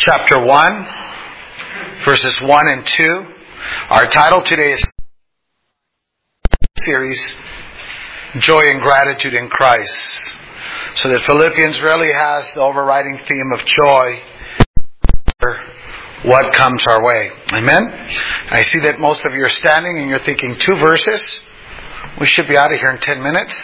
chapter 1, verses 1 and 2. Our title today is series, Joy and Gratitude in Christ. So that Philippians really has the overriding theme of joy, what comes our way. Amen? I see that most of you are standing and you're thinking 2 verses. We should be out of here in 10 minutes.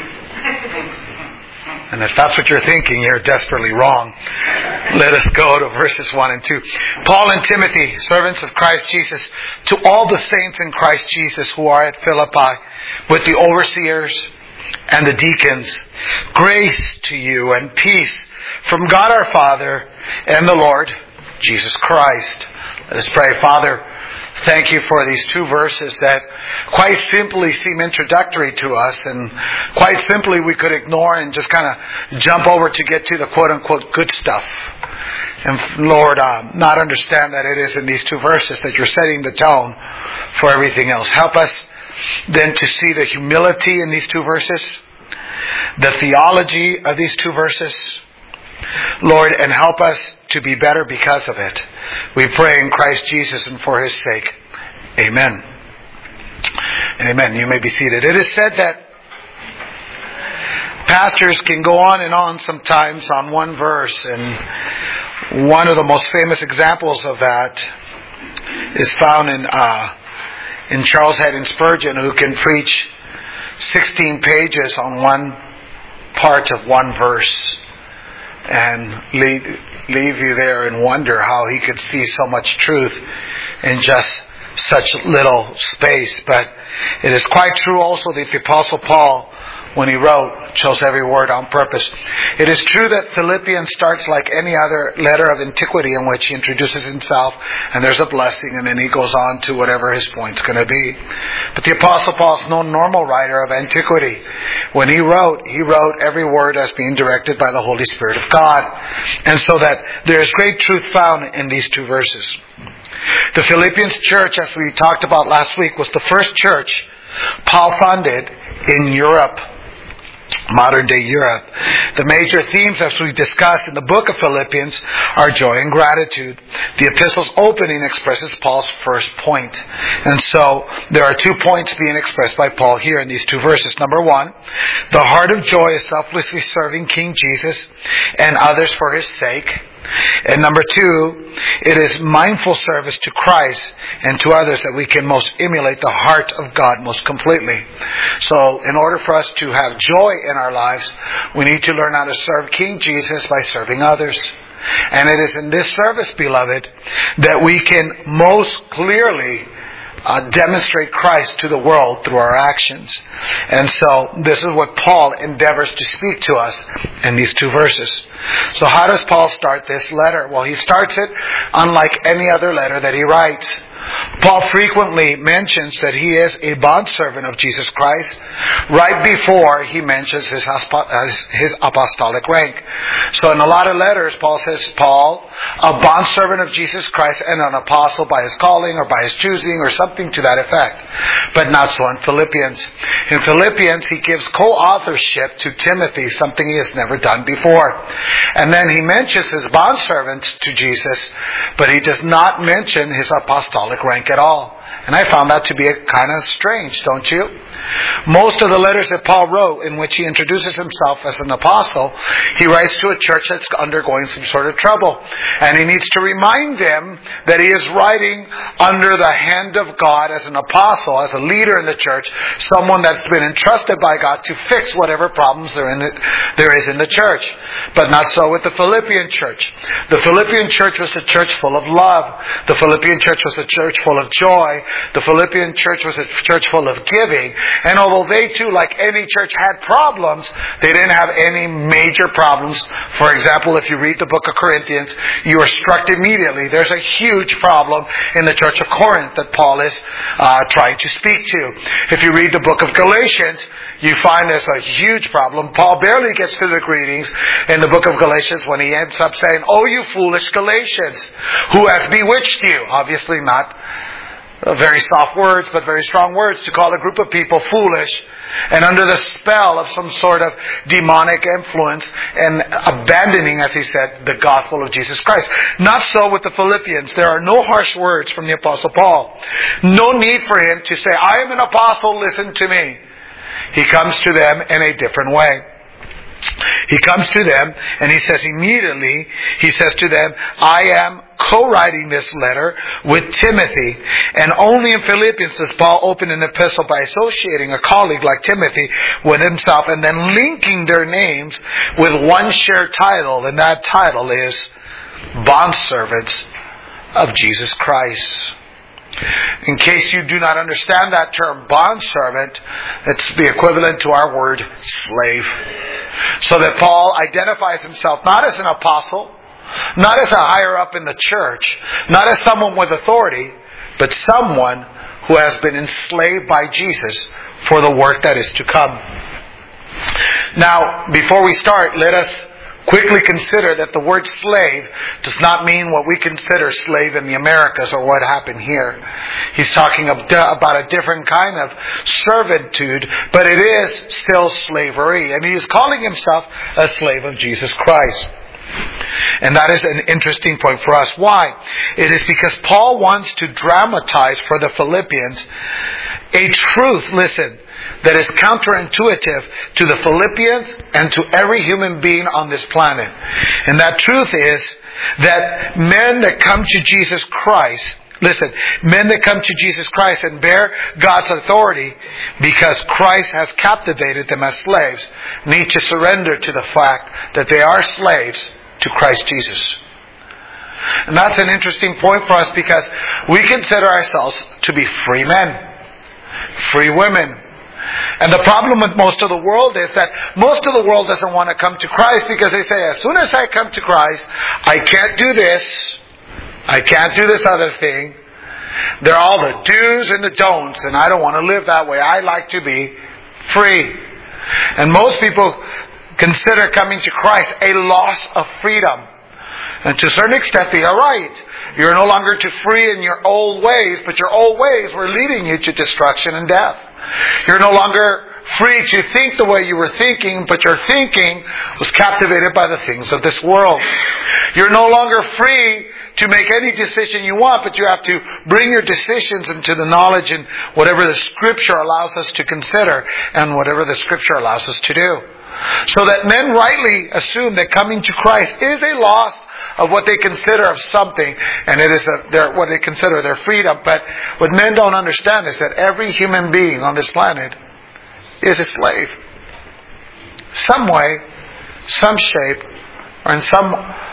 And if that's what you're thinking, you're desperately wrong. Let us go to verses 1 and 2. Paul and Timothy, servants of Christ Jesus, to all the saints in Christ Jesus who are at Philippi, with the overseers and the deacons, grace to you and peace from God our Father and the Lord Jesus Christ. Let us pray. Father, thank you for these 2 verses that quite simply seem introductory to us, and quite simply we could ignore and just kind of jump over to get to the quote-unquote good stuff. And Lord, not understand that it is in these 2 verses that you're setting the tone for everything else. Help us then to see the humility in these 2 verses, the theology of these 2 verses, Lord, and help us to be better because of it. We pray in Christ Jesus and for His sake. Amen. Amen. You may be seated. It is said that pastors can go on and on sometimes on one verse, and one of the most famous examples of that is found in Charles Haddon Spurgeon, who can preach 16 pages on one part of one verse and leave you there and wonder how he could see so much truth in just such little space. But it is quite true also that the Apostle Paul, when he wrote, chose every word on purpose. It is true that Philippians starts like any other letter of antiquity in which he introduces himself and there's a blessing, and then he goes on to whatever his point's going to be. But the Apostle Paul is no normal writer of antiquity. When he wrote every word as being directed by the Holy Spirit of God. And so that there is great truth found in these 2 verses. The Philippians church, as we talked about last week, was the first church Paul founded in Europe. Modern day Europe. The major themes, as we discussed in the book of Philippians, are joy and gratitude. The epistle's opening expresses Paul's first point. And so there are 2 points being expressed by Paul here in these 2 verses. Number 1, the heart of joy is selflessly serving King Jesus and others for His sake. And number 2, it is mindful service to Christ and to others that we can most emulate the heart of God most completely. So in order for us to have joy in our lives, we need to learn how to serve King Jesus by serving others. And it is in this service, beloved, that we can most clearly demonstrate Christ to the world through our actions. And so this is what Paul endeavors to speak to us in these 2 verses. So how does Paul start this letter? Well, he starts it unlike any other letter that he writes. Paul frequently mentions that he is a bondservant of Jesus Christ right before he mentions his apostolic rank. So in a lot of letters, Paul says, Paul, a bondservant of Jesus Christ and an apostle by his calling or by his choosing or something to that effect. But not so in Philippians. In Philippians, he gives co-authorship to Timothy, something he has never done before. And then he mentions his bondservants to Jesus, but he does not mention his apostolic rank at all. And I found that to be kind of strange, don't you? Most of the letters that Paul wrote in which he introduces himself as an apostle, he writes to a church that's undergoing some sort of trouble. And he needs to remind them that he is writing under the hand of God as an apostle, as a leader in the church, someone that's been entrusted by God to fix whatever problems there is in the church. But not so with the Philippian church. The Philippian church was a church full of love. The Philippian church was a church full of joy. The Philippian church was a church full of giving. And although they too, like any church, had problems, they didn't have any major problems. For example, if you read the book of Corinthians, you are struck immediately. There's a huge problem in the church of Corinth that Paul is trying to speak to. If you read the book of Galatians, you find there's a huge problem. Paul barely gets to the greetings in the book of Galatians when he ends up saying, "Oh, you foolish Galatians, who has bewitched you?" Obviously not very soft words, but very strong words, to call a group of people foolish and under the spell of some sort of demonic influence and abandoning, as he said, the gospel of Jesus Christ. Not so with the Philippians. There are no harsh words from the Apostle Paul. No need for him to say, I am an apostle, listen to me. He comes to them in a different way. He comes to them and he says immediately, he says to them, I am co-writing this letter with Timothy. And only in Philippians does Paul open an epistle by associating a colleague like Timothy with himself and then linking their names with one shared title. And that title is Bondservants of Jesus Christ. In case you do not understand that term, bondservant, it's the equivalent to our word slave. So that Paul identifies himself not as an apostle, not as a higher up in the church, not as someone with authority, but someone who has been enslaved by Jesus for the work that is to come. Now, before we start, let us quickly consider that the word slave does not mean what we consider slave in the Americas or what happened here. He's talking about a different kind of servitude, but it is still slavery. And he is calling himself a slave of Jesus Christ. And that is an interesting point for us. Why? It is because Paul wants to dramatize for the Philippians a truth, listen, that is counterintuitive to the Philippians and to every human being on this planet. And that truth is that men that come to Jesus Christ, listen, men that come to Jesus Christ and bear God's authority because Christ has captivated them as slaves, need to surrender to the fact that they are slaves to Christ Jesus. And that's an interesting point for us because we consider ourselves to be free men, free women. And the problem with most of the world is that most of the world doesn't want to come to Christ because they say, as soon as I come to Christ, I can't do this. I can't do this other thing. There are all the do's and the don'ts, and I don't want to live that way. I like to be free. And most people consider coming to Christ a loss of freedom. And to a certain extent, they are right. You're no longer too free in your old ways, but your old ways were leading you to destruction and death. You're no longer free to think the way you were thinking, but your thinking was captivated by the things of this world. You're no longer free to make any decision you want, but you have to bring your decisions into the knowledge and whatever the Scripture allows us to consider and whatever the Scripture allows us to do. So that men rightly assume that coming to Christ is a loss of what they consider of something, and it is what they consider their freedom. But what men don't understand is that every human being on this planet is a slave. Some way, some shape, or in some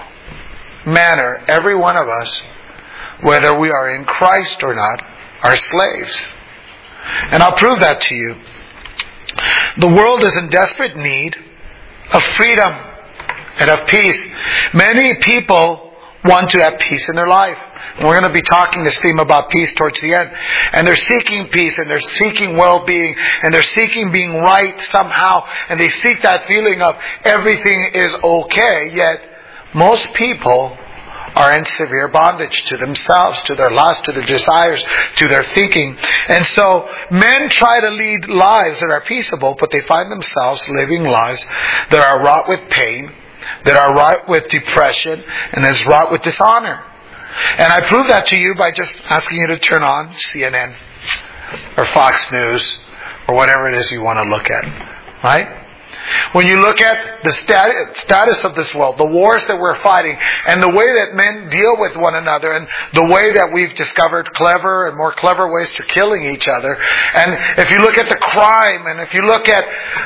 manner, every one of us, whether we are in Christ or not, are slaves. And I'll prove that to you. The world is in desperate need of freedom and of peace. Many people want to have peace in their life. And we're going to be talking this theme about peace towards the end. And they're seeking peace and they're seeking well-being and they're seeking being right somehow. And they seek that feeling of everything is okay. Yet most people are in severe bondage to themselves, to their lust, to their desires, to their thinking. And so men try to lead lives that are peaceable, but they find themselves living lives that are wrought with pain, that are wrought with depression, and is wrought with dishonor. And I prove that to you by just asking you to turn on CNN or Fox News or whatever it is you want to look at. Right? When you look at the status of this world, the wars that we're fighting, and the way that men deal with one another, and the way that we've discovered clever and more clever ways to killing each other, and if you look at the crime, and if you look at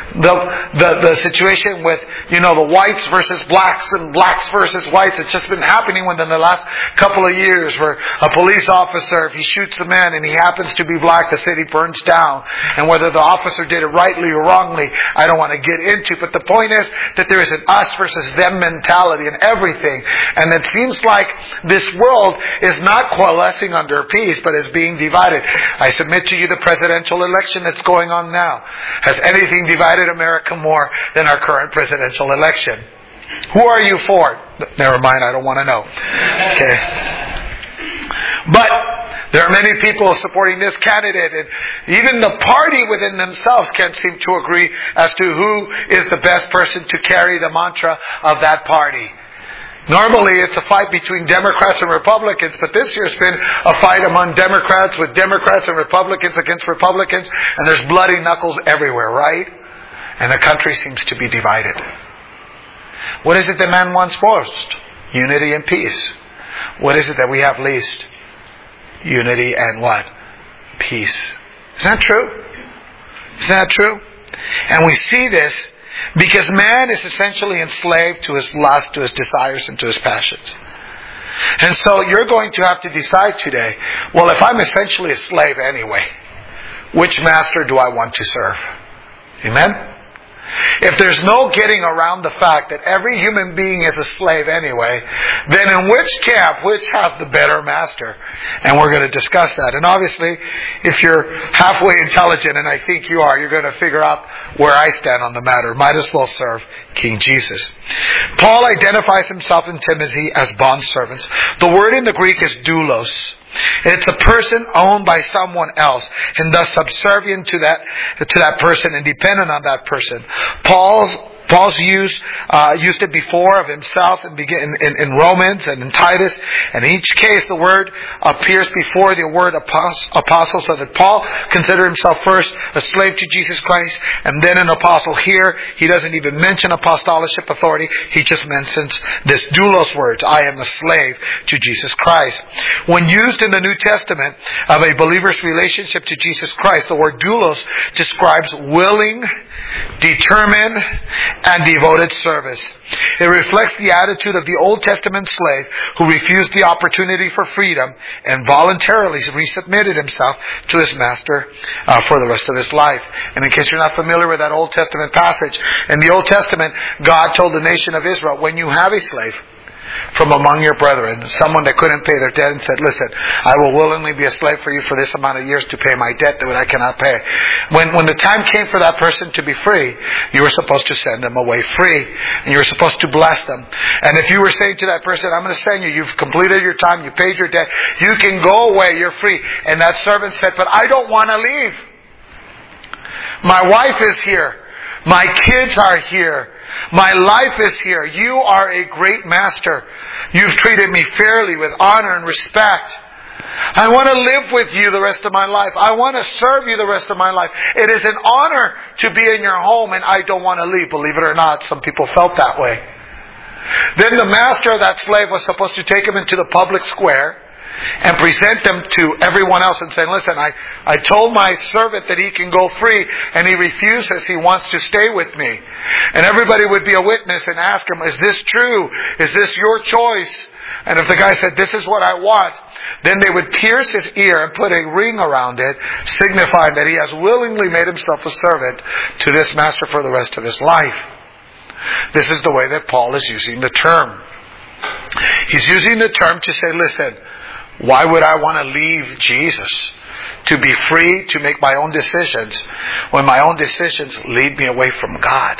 the situation with, the whites versus blacks and blacks versus whites, it's just been happening within the last couple of years, where a police officer, if he shoots a man and he happens to be black, the city burns down. And whether the officer did it rightly or wrongly, I don't want to get into, but the point is that there is an us versus them mentality in everything, and it seems like this world is not coalescing under peace, but is being divided. I submit to you the presidential election that's going on now. Has anything divided America more than our current presidential election? Who are you for? Never mind, I don't want to know. Okay. But There are many people supporting this candidate, and even the party within themselves can't seem to agree as to who is the best person to carry the mantra of that party. Normally it's a fight between Democrats and Republicans, but this year's been a fight among Democrats with Democrats and Republicans against Republicans, and there's bloody knuckles everywhere, right? And the country seems to be divided. What is it that man wants most? Unity and peace. What is it that we have least? Unity and what? Peace. Isn't that true? Isn't that true? And we see this because man is essentially enslaved to his lust, to his desires, and to his passions. And so you're going to have to decide today, well, if I'm essentially a slave anyway, which master do I want to serve? Amen? If there's no getting around the fact that every human being is a slave anyway, then in which camp, which has the better master? And we're going to discuss that. And obviously, if you're halfway intelligent, and I think you are, you're going to figure out where I stand on the matter. Might as well serve King Jesus. Paul identifies himself and Timothy as bondservants. The word in the Greek is doulos. It's a person owned by someone else and thus subservient to that person and dependent on that person. Paul's used it before of himself in Romans and in Titus. And in each case, the word appears before the word apostle, so that Paul considered himself first a slave to Jesus Christ and then an apostle. Here, he doesn't even mention apostolship authority. He just mentions this doulos words. I am a slave to Jesus Christ. When used in the New Testament of a believer's relationship to Jesus Christ, the word doulos describes willing, determined, and devoted service. It reflects the attitude of the Old Testament slave who refused the opportunity for freedom and voluntarily resubmitted himself to his master for the rest of his life. And in case you're not familiar with that Old Testament passage, in the Old Testament, God told the nation of Israel, when you have a slave from among your brethren, someone that couldn't pay their debt, and said, listen, I will willingly be a slave for you for this amount of years to pay my debt that I cannot pay. When the time came for that person to be free, you were supposed to send them away free, and you were supposed to bless them. And if you were saying to that person, I'm going to send you, you've completed your time, you paid your debt, you can go away, you're free. And that servant said, but I don't want to leave. My wife is here. My kids are here. My life is here. You are a great master. You've treated me fairly with honor and respect. I want to live with you the rest of my life. I want to serve you the rest of my life. It is an honor to be in your home, and I don't want to leave. Believe it or not, some people felt that way. Then the master of that slave was supposed to take him into the public square and present them to everyone else and say, listen, I told my servant that he can go free, and he refuses. He wants to stay with me. And everybody would be a witness and ask him, is this true? Is this your choice? And if the guy said, this is what I want, then they would pierce his ear and put a ring around it, signifying that he has willingly made himself a servant to this master for the rest of his life. This is the way that Paul is using the term. He's using the term to say, listen, why would I want to leave Jesus to be free to make my own decisions when my own decisions lead me away from God?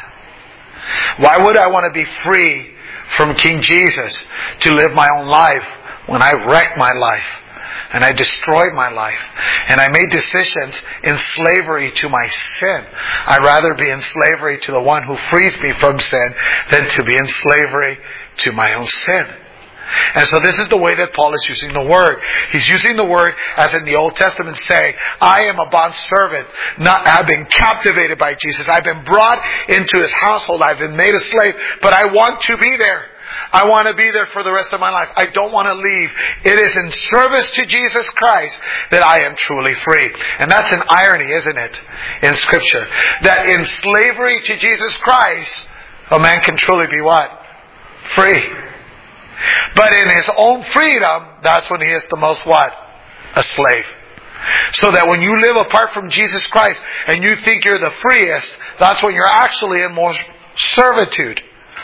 Why would I want to be free from King Jesus to live my own life when I wrecked my life and I destroyed my life and I made decisions in slavery to my sin? I'd rather be in slavery to the one who frees me from sin than to be in slavery to my own sin. And so this is the way that Paul is using the word. He's using the word as in the Old Testament saying, I am a bondservant. I've been captivated by Jesus. I've been brought into his household. I've been made a slave, but I want to be there. I want to be there for the rest of my life. I don't want to leave. It is in service to Jesus Christ that I am truly free. And that's an irony, isn't it, in Scripture? That in slavery to Jesus Christ, a man can truly be what? Free. But in his own freedom, that's when he is the most what? A slave. So that when you live apart from Jesus Christ and you think you're the freest, that's when you're actually in more servitude.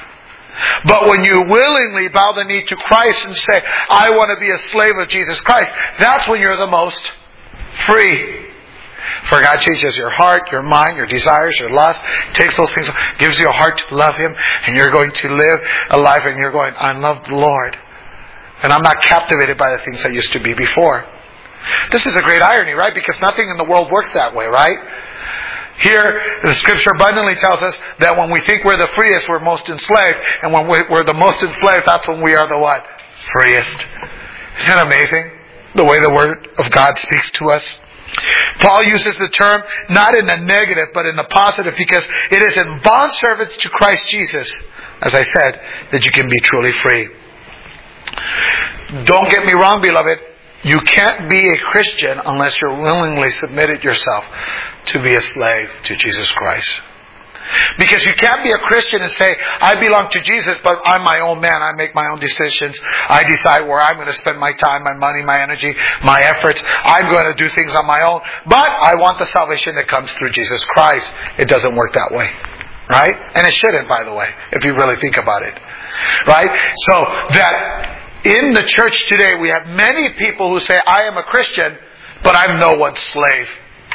But when you willingly bow the knee to Christ and say, I want to be a slave of Jesus Christ, that's when you're the most free. For God changes your heart, your mind, your desires, your lust, takes those things, gives you a heart to love Him, and you're going to live a life and you're going, I love the Lord. And I'm not captivated by the things I used to be before. This is a great irony, right? Because nothing in the world works that way, right? Here, the Scripture abundantly tells us that when we think we're the freest, we're most enslaved. And when we're the most enslaved, that's when we are the what? Freest. Isn't it amazing? The way the Word of God speaks to us. Paul uses the term not in the negative, but in the positive, because it is in bondservants to Christ Jesus, as I said, that you can be truly free. Don't get me wrong, beloved. You can't be a Christian unless you're willingly submitted yourself to be a slave to Jesus Christ. Because you can't be a Christian and say, I belong to Jesus, but I'm my own man. I make my own decisions. I decide where I'm going to spend my time, my money, my energy, my efforts. I'm going to do things on my own. But I want the salvation that comes through Jesus Christ. It doesn't work that way. Right? And it shouldn't, by the way, if you really think about it. Right? So that in the church today, we have many people who say, I am a Christian, but I'm no one's slave.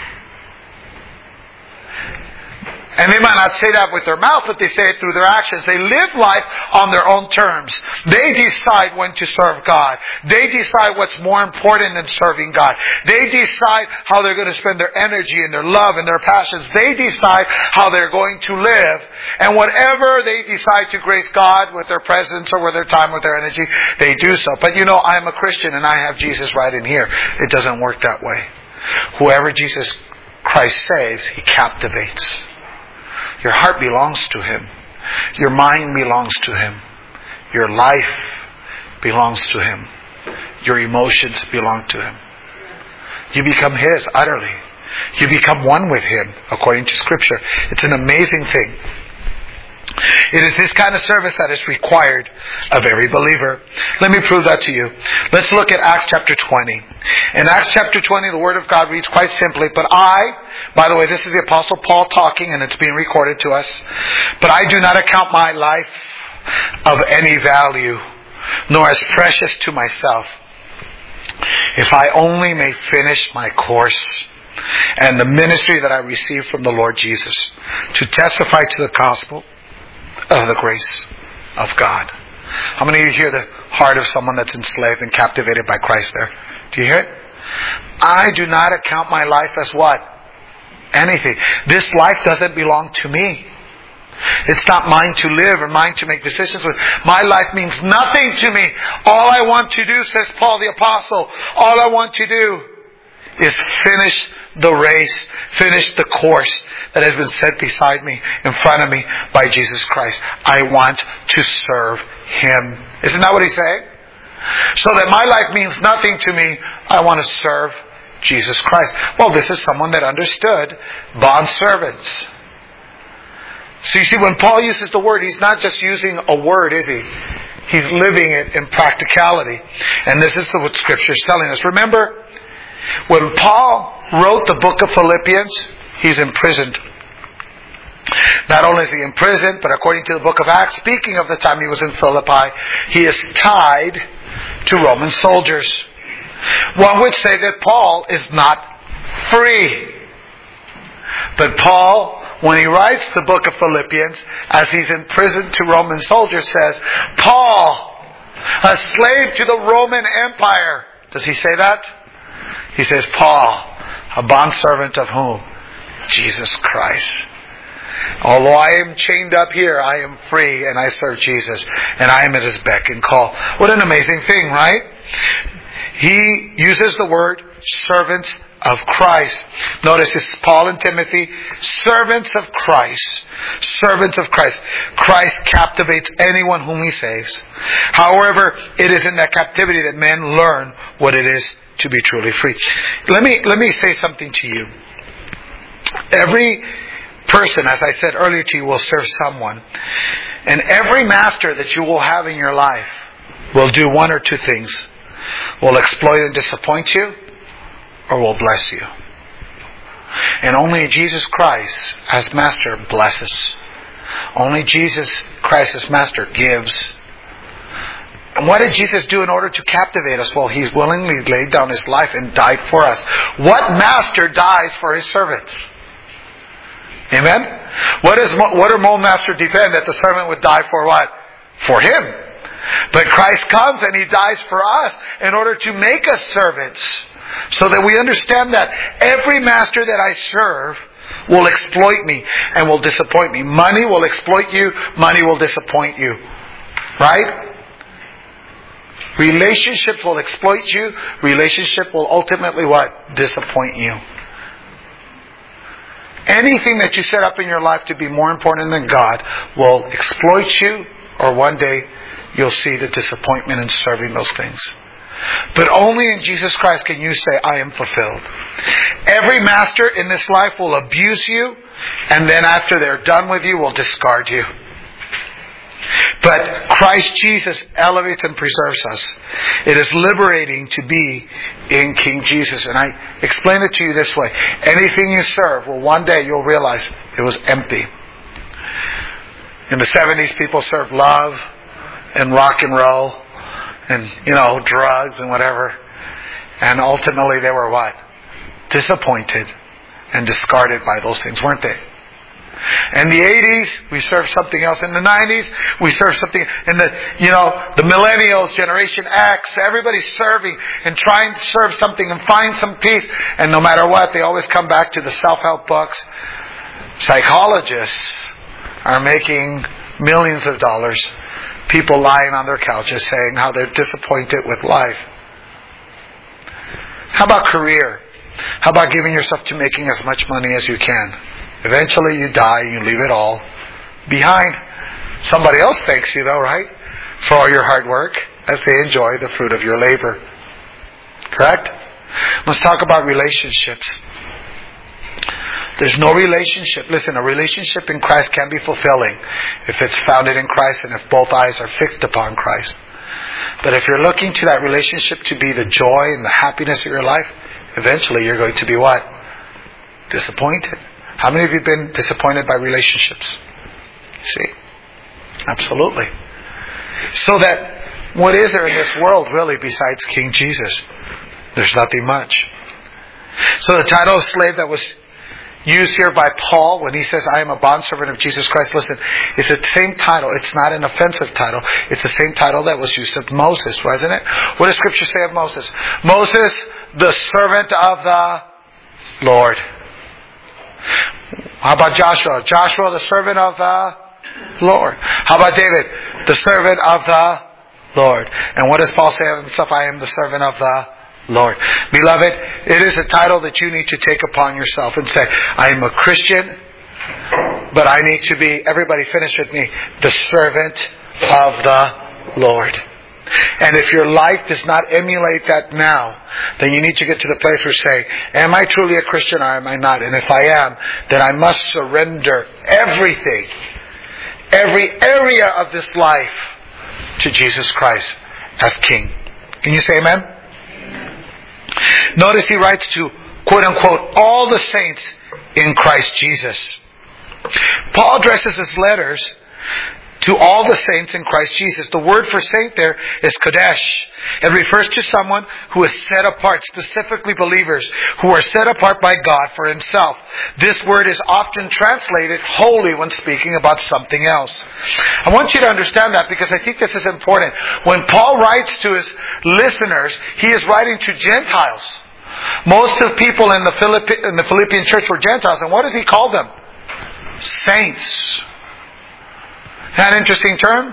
And they might not say that with their mouth, but they say it through their actions. They live life on their own terms. They decide when to serve God. They decide what's more important than serving God. They decide how they're going to spend their energy and their love and their passions. They decide how they're going to live. And whatever they decide to grace God with their presence or with their time, with their energy, they do so. But you know, I'm a Christian and I have Jesus right in here. It doesn't work that way. Whoever Jesus Christ saves, He captivates. Your heart belongs to Him. Your mind belongs to Him. Your life belongs to Him. Your emotions belong to Him. You become His utterly. You become one with Him according to Scripture. It's an amazing thing. It is this kind of service that is required of every believer. Let me prove that to you. Let's look at Acts chapter 20. In Acts chapter 20, the Word of God reads quite simply, but by the way, this is the Apostle Paul talking and it's being recorded to us, but I do not account my life of any value, nor as precious to myself, if I only may finish my course and the ministry that I received from the Lord Jesus, to testify to the gospel of the grace of God. How many of you hear the heart of someone that's enslaved and captivated by Christ there? Do you hear it? I do not account my life as what? Anything. This life doesn't belong to me. It's not mine to live or mine to make decisions with. My life means nothing to me. All I want to do, says Paul the Apostle, all I want to do is finish the race, finish the course that has been set beside me, in front of me by Jesus Christ. I want to serve Him. Isn't that what he's saying? So that my life means nothing to me, I want to serve Jesus Christ. Well, this is someone that understood bondservants. So you see, when Paul uses the word, he's not just using a word, is he? He's living it in practicality. And this is what Scripture is telling us. Remember, when Paul wrote the book of Philippians, he's imprisoned. Not only is he imprisoned, but according to the book of Acts, speaking of the time he was in Philippi, he is tied to Roman soldiers. One would say that Paul is not free. But Paul, when he writes the book of Philippians, as he's in prison to Roman soldiers, says, Paul, a slave to the Roman Empire. Does he say that? He says, Paul, a bondservant of whom? Jesus Christ. Although I am chained up here, I am free and I serve Jesus. And I am at His beck and call. What an amazing thing, right? He uses the word servants of Christ. Notice this is Paul and Timothy, servants of Christ. Servants of Christ. Christ captivates anyone whom He saves. However, it is in that captivity that men learn what it is to be truly free. Let me say something to you. Every person, as I said earlier to you, will serve someone. And every master that you will have in your life will do one or two things. Will exploit and disappoint you, or will bless you. And only Jesus Christ as Master blesses. Only Jesus Christ as Master gives. And what did Jesus do in order to captivate us? Well, He's willingly laid down His life and died for us. What master dies for his servants? Amen? What do more master depend that the servant would die for what? For him. But Christ comes and He dies for us in order to make us servants. So that we understand that every master that I serve will exploit me and will disappoint me. Money will exploit you. Money will disappoint you. Right? Relationships will exploit you. Relationship will ultimately what? Disappoint you. Anything that you set up in your life to be more important than God will exploit you, or one day you'll see the disappointment in serving those things. But only in Jesus Christ can you say, I am fulfilled. Every master in this life will abuse you, and then after they're done with you, will discard you. But Christ Jesus elevates and preserves us. It is liberating to be in King Jesus. And I explain it to you this way. Anything you serve, well, one day you'll realize it was empty. In the 70s, people served love and rock and roll and, drugs and whatever. And ultimately they were what? Disappointed and discarded by those things, weren't they? In the 80s, we served something else. In the 90s, we served something. In the millennials, Generation X, everybody's serving and trying to serve something and find some peace. And no matter what, they always come back to the self-help books. Psychologists are making millions of dollars. People lying on their couches saying how they're disappointed with life. How about career? How about giving yourself to making as much money as you can? Eventually you die and you leave it all behind. Somebody else thanks you though, right? For all your hard work as they enjoy the fruit of your labor. Correct? Let's talk about relationships. There's no relationship. Listen, a relationship in Christ can be fulfilling if it's founded in Christ and if both eyes are fixed upon Christ. But if you're looking to that relationship to be the joy and the happiness of your life, eventually you're going to be what? Disappointed. How many of you have been disappointed by relationships? See? Absolutely. So that, what is there in this world really besides King Jesus? There's nothing much. So the title of slave that was used here by Paul when he says, I am a bondservant of Jesus Christ. Listen, it's the same title. It's not an offensive title. It's the same title that was used of Moses, wasn't it? What does Scripture say of Moses? Moses, the servant of the Lord. How about Joshua? Joshua, the servant of the Lord. How about David? The servant of the Lord. And what does Paul say of himself? I am the servant of the Lord. Beloved, it is a title that you need to take upon yourself and say, I am a Christian, but I need to be, everybody finish with me, the servant of the Lord. And if your life does not emulate that now, then you need to get to the place where you say, am I truly a Christian or am I not? And if I am, then I must surrender everything, every area of this life to Jesus Christ as King. Can you say amen? Notice he writes to, quote unquote, all the saints in Christ Jesus. Paul addresses his letters to all the saints in Christ Jesus. The word for saint there is Kodesh. It refers to someone who is set apart, specifically believers who are set apart by God for Himself. This word is often translated holy when speaking about something else. I want you to understand that because I think this is important. When Paul writes to his listeners, he is writing to Gentiles. Most of the people in the Philippian church were Gentiles. And what does he call them? Saints. Isn't that an interesting term?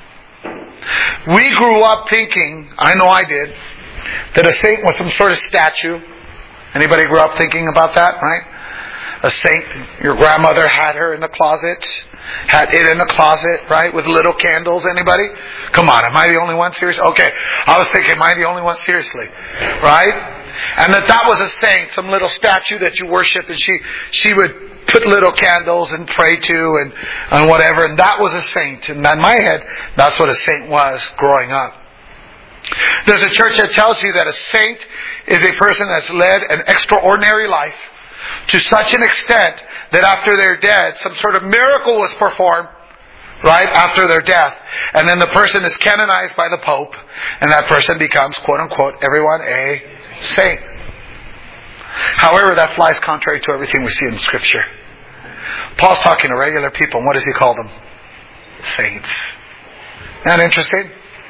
We grew up thinking, I know I did, that a saint was some sort of statue. Anybody grew up thinking about that, right? A saint, your grandmother had her in the closet, had it in the closet, right? With little candles. Anybody? Come on, am I the only one serious? Okay, I was thinking, am I the only one seriously? Right? And that was a saint, some little statue that you worship, and she would put little candles and pray to and whatever, and that was a saint. And in my head, that's what a saint was growing up. There's a church that tells you that a saint is a person that's led an extraordinary life to such an extent that after they're dead, some sort of miracle was performed, right, after their death. And then the person is canonized by the Pope, and that person becomes, quote unquote, everyone a saint. However, that flies contrary to everything we see in Scripture. Paul's talking to regular people, and what does he call them? Saints. Isn't that interesting?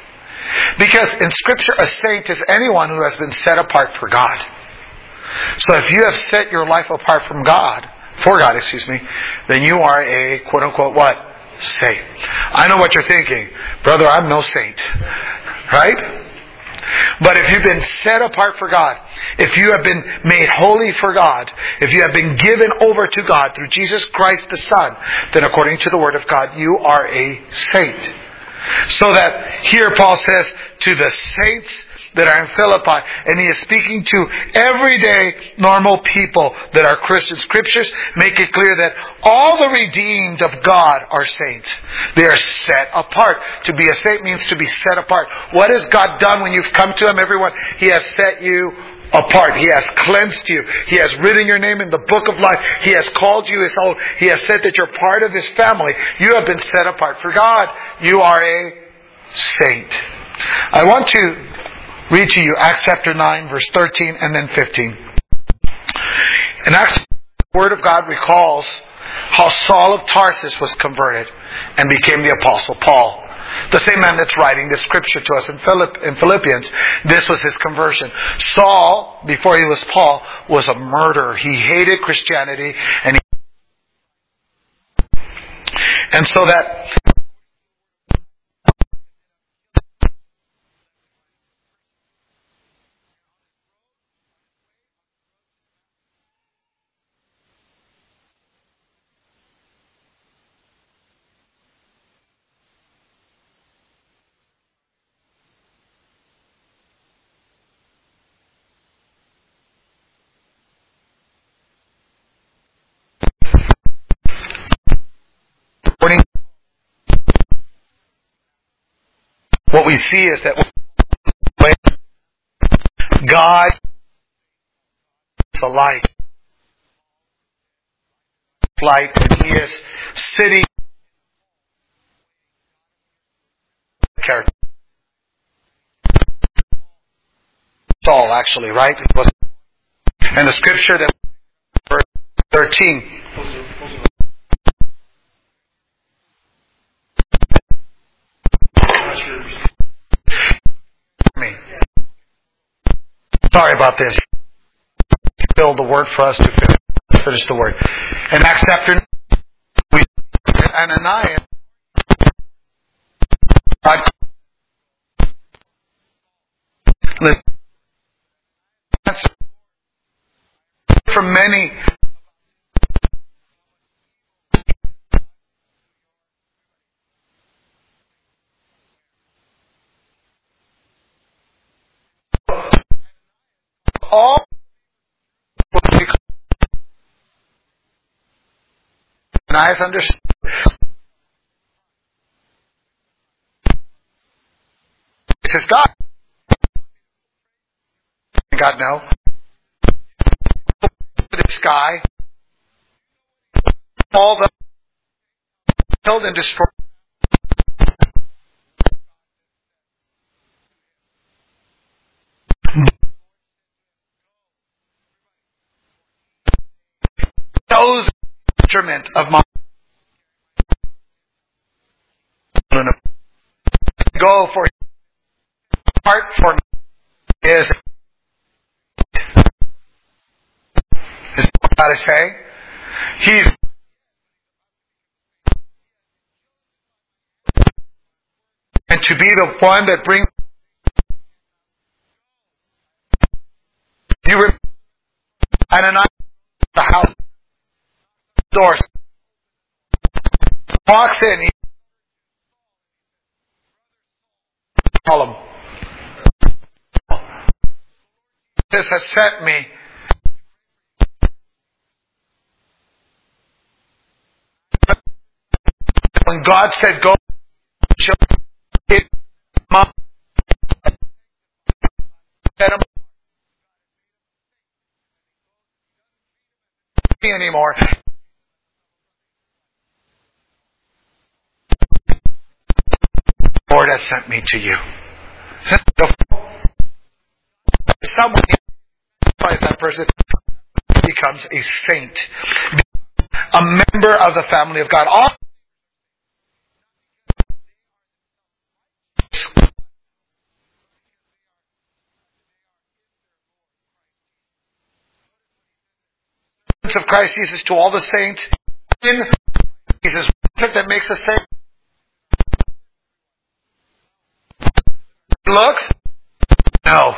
Because in Scripture, a saint is anyone who has been set apart for God. So if you have set your life apart from God, then you are a quote-unquote what? Saint. I know what you're thinking. Brother, I'm no saint. Right? But if you've been set apart for God, if you have been made holy for God, if you have been given over to God through Jesus Christ the Son, then according to the Word of God, you are a saint. So that here Paul says to the saints that are in Philippi, and he is speaking to everyday normal people that are Christians. Scriptures make it clear that all the redeemed of God are saints. They are set apart. To be a saint means to be set apart. What has God done when you've come to Him, everyone? He has set you apart. He has cleansed you. He has written your name in the book of life. He has called you His own. He has said that you're part of His family. You have been set apart for God. You are a saint. I want to read to you Acts chapter 9, verse 13 and then 15. In Acts, the Word of God recalls how Saul of Tarsus was converted and became the Apostle Paul. The same man that's writing this scripture to us in Philippians, this was his conversion. Saul, before he was Paul, was a murderer. He hated Christianity, and so that what we see is that when God is a light, and He is sitting character. Saul, actually, right? It was, and the scripture that verse 13. Sorry about this. Still the word for us to finish the word. In Acts chapter 9, Ananias, God, listen, from many all Ananias understood. It says God. God no. This guy, all the killed and destroyed. Those instrument of my go for heart for is what God is saying. He's and to be the one that brings you and an the house doors walks in. He call him. This has sent me. When God said, "Go," it anymore. The Lord has sent me to you. Someone that person becomes a saint, a member of the family of God. All of Christ Jesus to all the saints in Jesus. That makes us saint. Looks? No.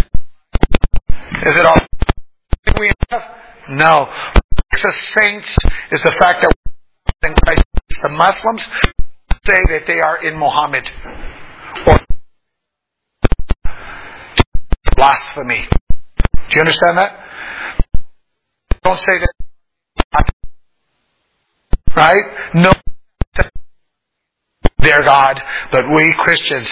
Is it all we have? No. What makes us saints is the fact that we're in Christ. The Muslims say that they are in Muhammad. Or blasphemy. Do you understand that? Don't say that. Right? No. Their God. But we Christians,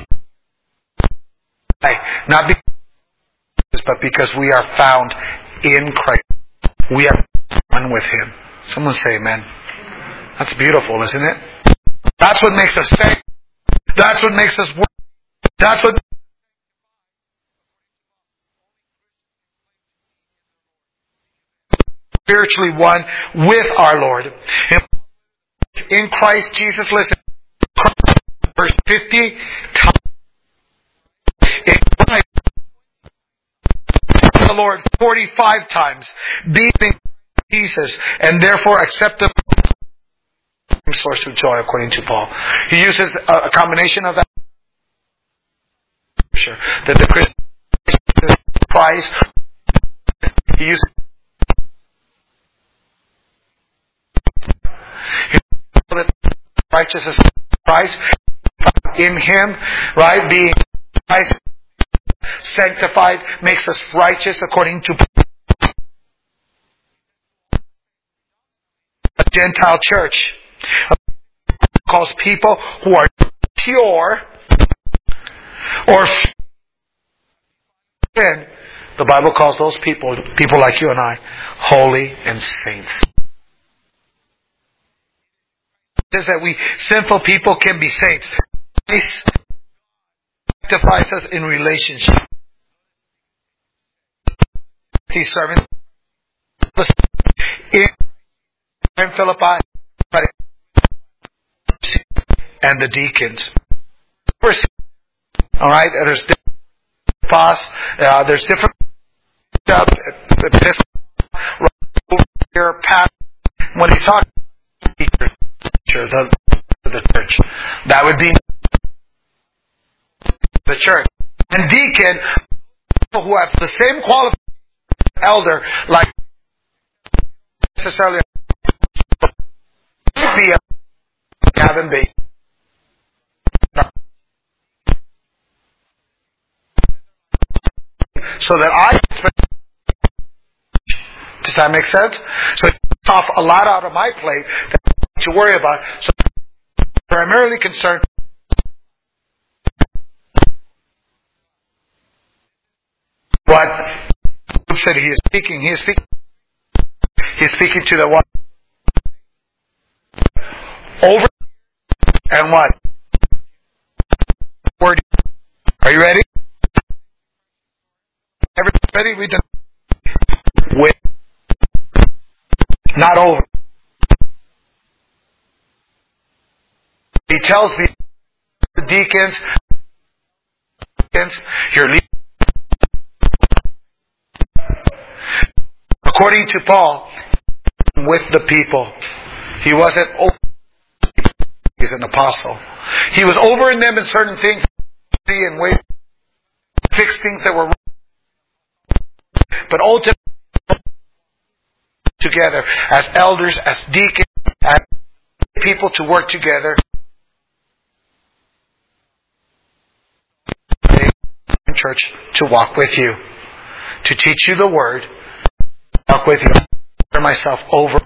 not because, but because we are found in Christ. We are one with Him. Someone say amen. That's beautiful, isn't it? That's what makes us safe. That's what makes us work. That's what spiritually one with our Lord. In Christ Jesus, listen, verse 50, in Christ, the Lord 45 times, being Jesus, and therefore accept the source of joy, according to Paul. He uses a combination of that. Sure, that the Christian Christ, he uses righteousness of Christ in Him, right? Being Christ sanctified makes us righteous according to a Gentile church. Calls people who are pure or sin. The Bible calls those people like you and I, holy and saints. It says that we sinful people can be saints. Christ sanctifies us in relationship. These servants in Philippi and the deacons. All right, there's different there's different when he's talking the church, that would be the church. And deacon, who have the same qualification as elder, like necessarily be a Gavin Bay. So that I does that make sense? So it takes off a lot out of my plate that I need to worry about. So I'm primarily concerned what said he is speaking. He is speaking to the one over and what? Word. Are you ready? Everybody, we done with not over. He tells the deacons, your leaders. According to Paul, with the people, he wasn't over. He's an apostle. He was over in them in certain things, and way fix things that were wrong. But ultimately, together as elders, as deacons, as people to work together. Church to walk with you, to teach you the word, walk with you. I consider myself over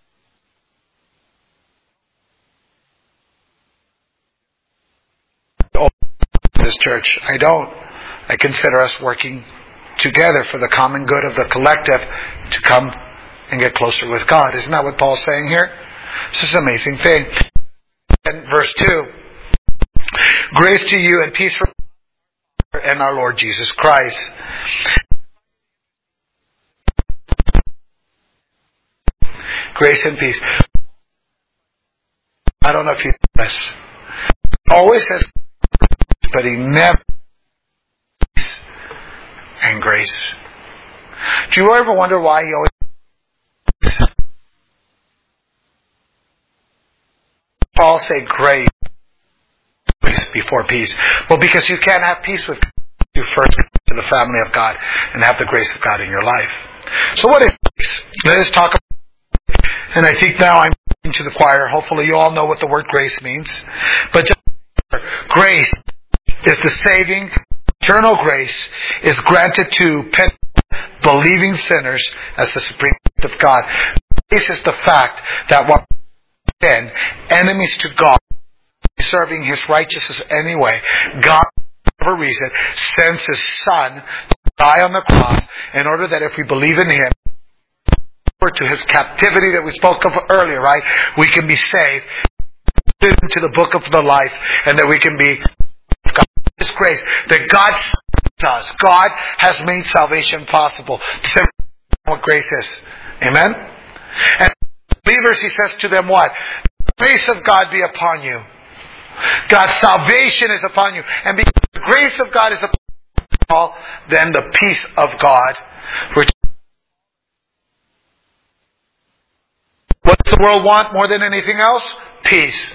this church. I don't. I consider us working together for the common good of the collective to come and get closer with God. Isn't that what Paul's saying here? This is an amazing thing. And verse 2. Grace to you and peace from and our Lord Jesus Christ. Grace and peace. I don't know if you know this. He always says, but he never peace and grace. Do you ever wonder why he always Paul say grace before peace? Well, because you can't have peace with God. You first come to the family of God and have the grace of God in your life. So what is grace? Let us talk about it. And I think now I'm to the choir. Hopefully you all know what the word grace means. But just grace is the saving, eternal grace is granted to believing sinners as the supreme gift of God. Grace is the fact that while then enemies to God, serving His righteousness anyway, God, for whatever reason, sends His Son to die on the cross in order that if we believe in Him, to His captivity that we spoke of earlier, right? We can be saved into the book of the life, and that we can be God's grace that God does. God has made salvation possible. To what grace is. Amen? And believers, He says to them what? The grace of God be upon you. God's salvation is upon you. And because the grace of God is upon you, then the peace of God, which what does the world want more than anything else? Peace.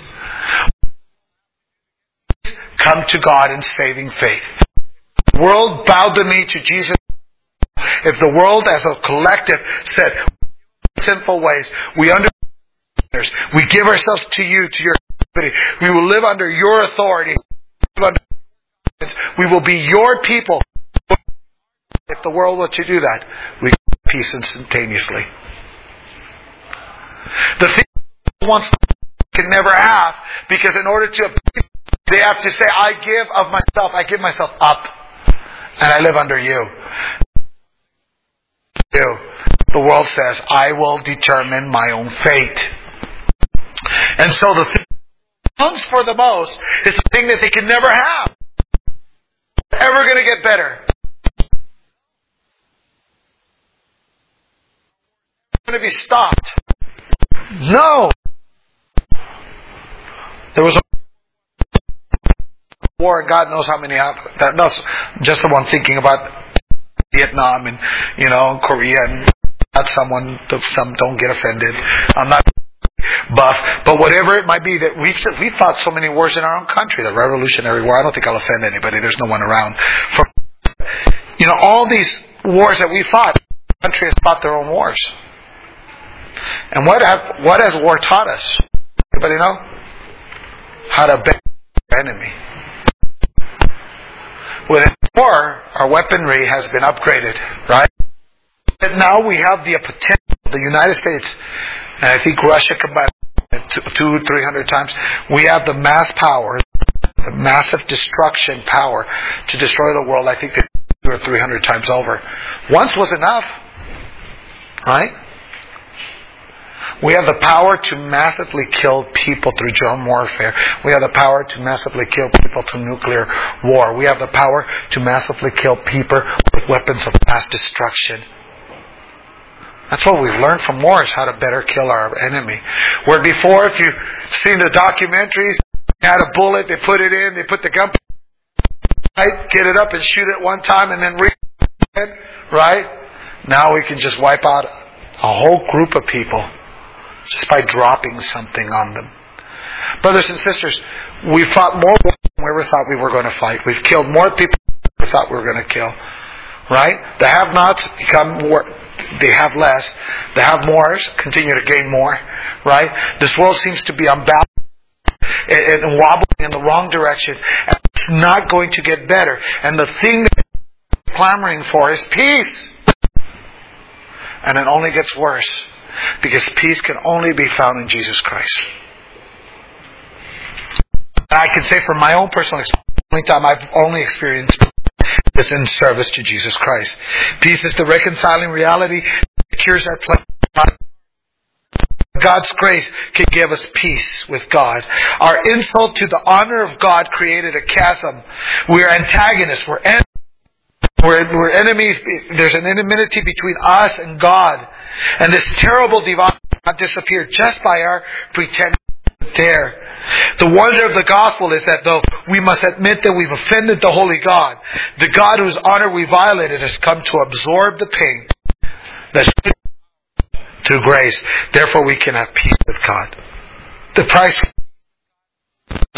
Come to God in saving faith. The world bowed the knee to Jesus. If the world as a collective said, sinful ways, we understand, we give ourselves to you, to your authority. We will live under your authority. We will be your people. If the world were to do that, we get peace instantaneously. The thing wants can never have, because in order to, they have to say, I give myself up, and I live under you. The world says, I will determine my own fate. And so the thing that comes for the most is the thing that they can never have. Ever going to get better. Going to be stopped. No. There was a war, and God knows how many happened. That's just the one thinking about Vietnam and, Korea, and not some don't get offended. I'm not buff, but whatever it might be that we fought so many wars in our own country. The Revolutionary War. I don't think I'll offend anybody. There's no one around. All these wars that we fought, the country has fought their own wars. And what has war taught us? Anybody know? How to beat our enemy. With war, our weaponry has been upgraded, right? And now we have the potential. The United States, and I think Russia combined 200-300 times. We have the mass power, the massive destruction power to destroy the world. I think 200 or 300 times over. Once was enough, right? We have the power to massively kill people through germ warfare. We have the power to massively kill people through nuclear war. We have the power to massively kill people with weapons of mass destruction. That's what we've learned from war, is how to better kill our enemy. Where before, if you've seen the documentaries, they had a bullet, they put it in, they put the gun, right, get it up and shoot it one time and then reload, right? Now we can just wipe out a whole group of people just by dropping something on them. Brothers and sisters, we fought more wars than we ever thought we were going to fight. We've killed more people than we ever thought we were going to kill. Right? The have-nots become more, they have less. The have-mores continue to gain more. Right? This world seems to be unbalanced and wobbling in the wrong direction. And it's not going to get better. And the thing that we're clamoring for is peace. And it only gets worse. Because peace can only be found in Jesus Christ. I can say from my own personal experience, the only time I've only experienced is in service to Jesus Christ. Peace is the reconciling reality that secures our place. God's grace can give us peace with God. Our insult to the honor of God created a chasm. We're antagonists. We're enemies. There's an enmity between us and God. And this terrible divide cannot disappear just by our pretending there. The wonder of the gospel is that though we must admit that we've offended the holy God, the God whose honor we violated has come to absorb the pain that's through grace. Therefore we can have peace with God. The price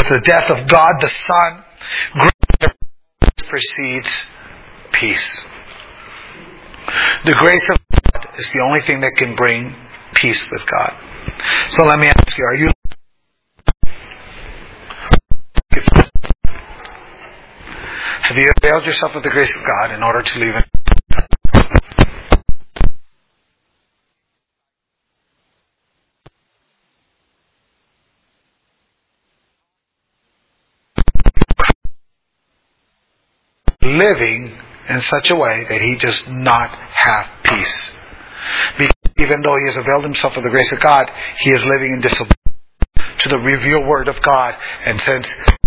the death of God the Son, grace precedes peace. The grace of God is the only thing that can bring peace with God. So let me ask you, are you have you availed yourself of the grace of God in order to live in living in such a way that he does not have peace? Because even though he has availed himself of the grace of God, he is living in disobedience to the revealed word of God. And since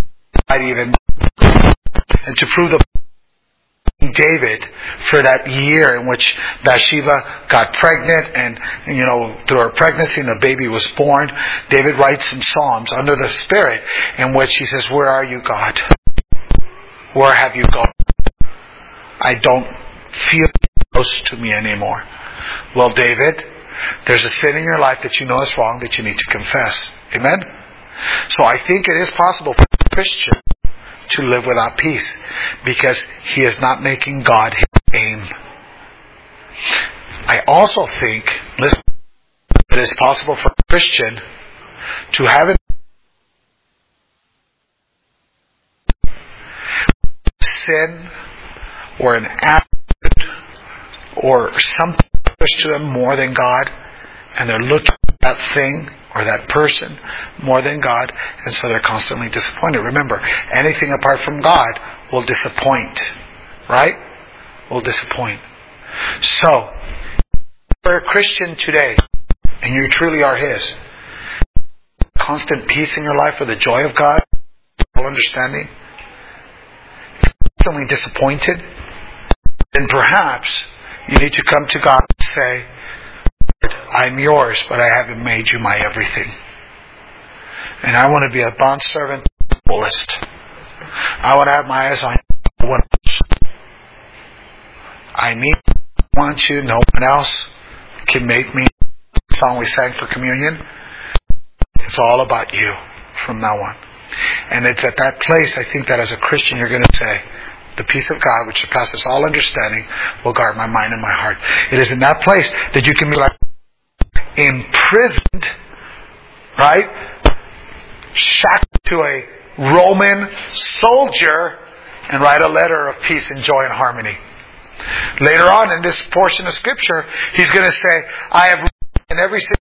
and to prove the David for that year in which Bathsheba got pregnant, and through her pregnancy and the baby was born, David writes some psalms under the Spirit in which he says, "Where are you, God? Where have you gone? I don't feel close to me anymore." Well, David, there's a sin in your life that you know is wrong that you need to confess. Amen? So I think it is possible for a Christian to live without peace because he is not making God his aim. I also think, listen, it is possible for a Christian to have a sin or an attitude or something to them more than God, and they're looking at that thing or that person more than God, and so they're constantly disappointed. Remember, anything apart from God will disappoint, right? Will disappoint. So, for a Christian today, and you truly are His, constant peace in your life for the joy of God, full understanding, constantly disappointed, then perhaps you need to come to God and say, "I'm yours, but I haven't made you my everything. And I want to be a bondservant to the fullest. I want to have my eyes on you. No one else. I want you. No one else can make me." The song we sang for communion. It's all about you from now on. And it's at that place, I think, that as a Christian you're going to say, "The peace of God, which surpasses all understanding, will guard my mind and my heart." It is in that place that you can be like imprisoned, right? Shackled to a Roman soldier and write a letter of peace and joy and harmony. Later on in this portion of Scripture, he's going to say, "I have in every city